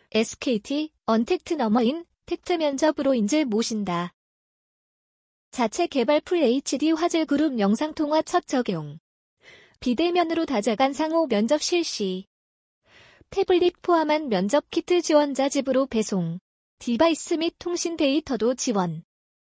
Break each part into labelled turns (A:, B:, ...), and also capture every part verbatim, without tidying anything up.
A: 에스케이티, 언택트 너머인 택트 면접으로 인재 모신다. 자체 개발 풀 에이치디 화질 그룹 영상통화 첫 적용. 비대면으로 다자간 상호 면접 실시. 태블릿 포함한 면접 키트 지원자 집으로 배송. 디바이스 및 통신 데이터도 지원.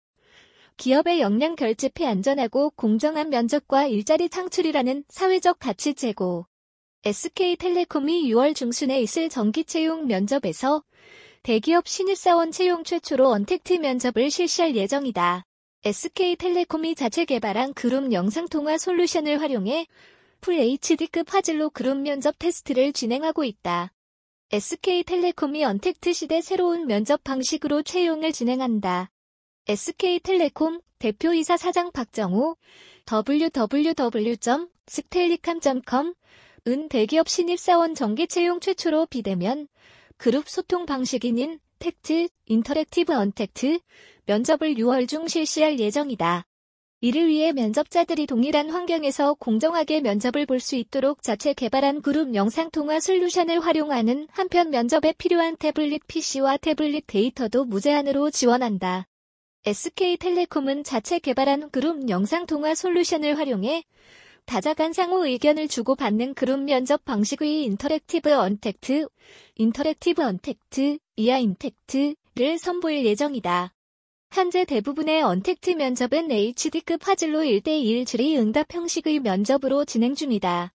A: 기업의 역량 결집해 안전하고 공정한 면접과 일자리 창출이라는 사회적 가치 제고. 에스케이텔레콤이 유월 중순에 있을 정기 채용 면접에서 대기업 신입사원 채용 최초로 언택트 면접을 실시할 예정이다. 에스케이텔레콤이 자체 개발한 그룹 영상통화 솔루션을 활용해 풀 에이치디급 화질로 그룹 면접 테스트를 진행하고 있다. 에스케이텔레콤이 언택트 시대 새로운 면접 방식으로 채용을 진행한다. 에스케이텔레콤 대표이사 사장 박정우 더블유 더블유 더블유 점 스텔리캄 점 컴 은 대기업 신입사원 정기 채용 최초로 비대면 그룹 소통 방식인 택트, 인터랙티브 언택트 면접을 유월 중 실시할 예정이다. 이를 위해 면접자들이 동일한 환경에서 공정하게 면접을 볼 수 있도록 자체 개발한 그룹 영상통화 솔루션을 활용하는 한편 면접에 필요한 태블릿 피시와 태블릿 데이터도 무제한으로 지원한다. 에스케이텔레콤은 자체 개발한 그룹 영상통화 솔루션을 활용해 다자간 상호 의견을 주고받는 그룹 면접 방식의 인터랙티브 언택트, 인터랙티브 언택트, 이하 인택트를 선보일 예정이다. 현재 대부분의 언택트 면접은 에이치디급 화질로 일 대 일 질의응답 형식의 면접으로 진행 중이다.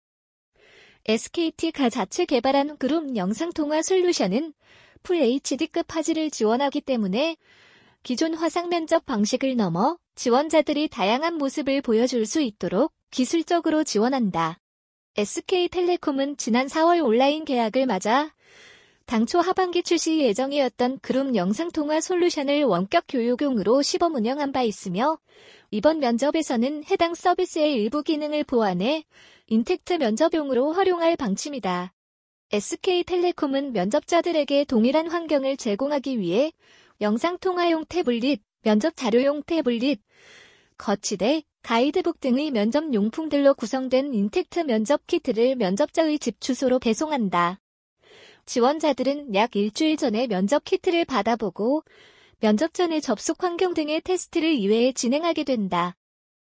A: 에스케이티가 자체 개발한 그룹 영상통화 솔루션은 풀 에이치디급 화질을 지원하기 때문에 기존 화상 면접 방식을 넘어 지원자들이 다양한 모습을 보여줄 수 있도록 기술적으로 지원한다. 에스케이텔레콤은 지난 사월 온라인 계약을 맞아 당초 하반기 출시 예정이었던 그룹 영상통화 솔루션을 원격 교육용으로 시범 운영한 바 있으며 이번 면접에서는 해당 서비스의 일부 기능을 보완해 인택트 면접용으로 활용할 방침이다. 에스케이텔레콤은 면접자들에게 동일한 환경을 제공하기 위해 영상통화용 태블릿, 면접 자료용 태블릿, 거치대, 가이드북 등의 면접 용품들로 구성된 인택트 면접 키트를 면접자의 집 주소로 배송한다. 지원자들은 약 일주일 전에 면접 키트를 받아보고 면접 전에 접속 환경 등의 테스트를 이외에 진행하게 된다.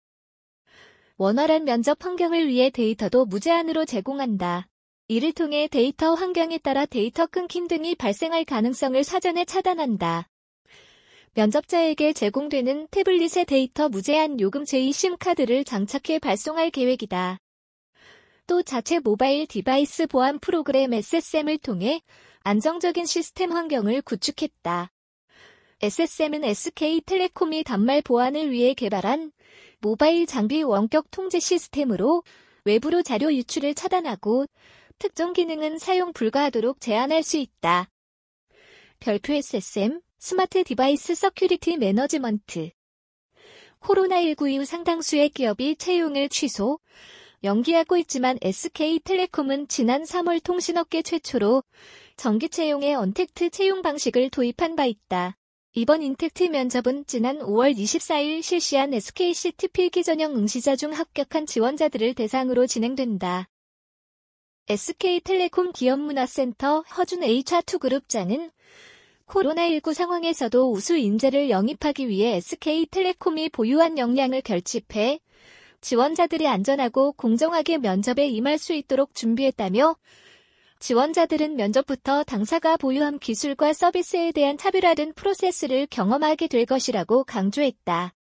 A: 원활한 면접 환경을 위해 데이터도 무제한으로 제공한다. 이를 통해 데이터 환경에 따라 데이터 끊김 등이 발생할 가능성을 사전에 차단한다. 면접자에게 제공되는 태블릿의 데이터 무제한 요금 제이 심카드를 장착해 발송할 계획이다. 또 자체 모바일 디바이스 보안 프로그램 에스에스엠을 통해 안정적인 시스템 환경을 구축했다. 에스에스엠은 에스케이텔레콤이 단말 보안을 위해 개발한 모바일 장비 원격 통제 시스템으로 외부로 자료 유출을 차단하고 특정 기능은 사용 불가하도록 제한할 수 있다. 별표 에스에스엠, 스마트 디바이스 서큐리티 매너지먼트. 코로나십구 이후 상당수의 기업이 채용을 취소, 연기하고 있지만 에스케이텔레콤은 지난 삼월 통신업계 최초로 정기 채용의 언택트 채용 방식을 도입한 바 있다. 이번 인택트 면접은 지난 오월 이십사일 실시한 에스케이시티 필기 전형 응시자 중 합격한 지원자들을 대상으로 진행된다. 에스케이텔레콤 기업문화센터 허준 에이치알투 그룹장은 코로나십구 상황에서도 우수 인재를 영입하기 위해 에스케이텔레콤이 보유한 역량을 결집해 지원자들이 안전하고 공정하게 면접에 임할 수 있도록 준비했다며 지원자들은 면접부터 당사가 보유한 기술과 서비스에 대한 차별화된 프로세스를 경험하게 될 것이라고 강조했다.